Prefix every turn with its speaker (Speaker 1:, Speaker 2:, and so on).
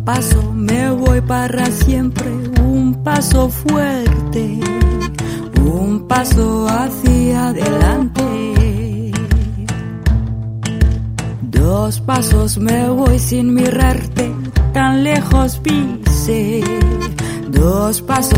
Speaker 1: paso me voy para siempre, un paso fuerte, un paso hacia adelante. 2 pasos me voy sin mirarte, tan lejos pise. 2 pasos